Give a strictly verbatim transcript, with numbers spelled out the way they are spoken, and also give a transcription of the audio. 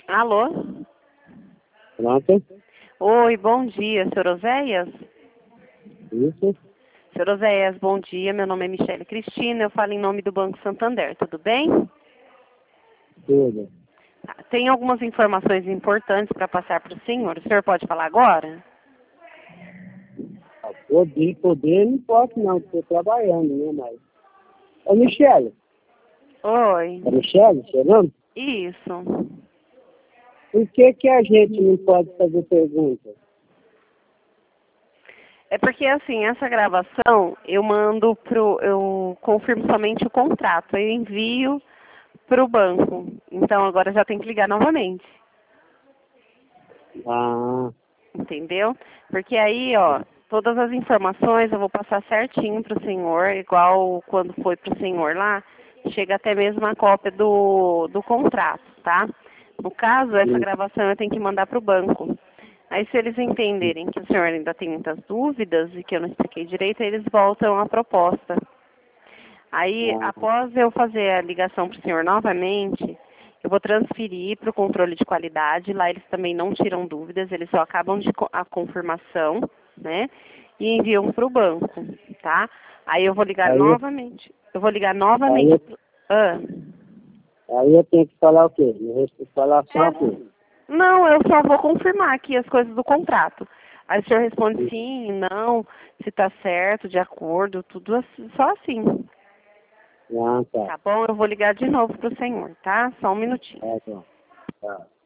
Alô? Pronto? Oi, bom dia, senhor Oséias? Isso? Senhor Oséias, bom dia. Meu nome é Michele Cristina, eu falo em nome do Banco Santander, tudo bem? Tudo. Tá, tem algumas informações importantes para passar para o senhor. O senhor pode falar agora? Poder, poder não posso não, estou trabalhando, né, mas... Ô, Michele. Oi. É Michele, seu nome? Isso. Por que que a gente não pode fazer perguntas? É porque, assim, essa gravação eu mando pro... Eu confirmo somente o contrato. Eu envio para o banco. Então, agora já tem que ligar novamente. Ah, Entendeu? Porque aí, ó, todas as informações eu vou passar certinho para o senhor, igual quando foi para o senhor lá, chega até mesmo a cópia do, do contrato, tá? No caso, essa sim. gravação eu tenho que mandar para o banco. Aí, se eles entenderem que o senhor ainda tem muitas dúvidas e que eu não expliquei direito, eles voltam à proposta. Aí, Ah, após eu fazer a ligação para o senhor novamente, eu vou transferir para o controle de qualidade. Lá eles também não tiram dúvidas, eles só acabam de co- a confirmação, né? E enviam para o banco, tá? Aí eu vou ligar aí, eu- novamente. Eu vou ligar aí, novamente. eu- pro- Ah. aí eu tenho que falar o quê? Eu tenho que falar só É, o quê? não, eu só vou confirmar aqui as coisas do contrato. Aí o senhor responde sim, não, se está certo, de acordo, tudo assim, só assim. Ah, tá. Tá bom? Eu vou ligar de novo para o senhor, tá? Só um minutinho. Tá bom. Tá.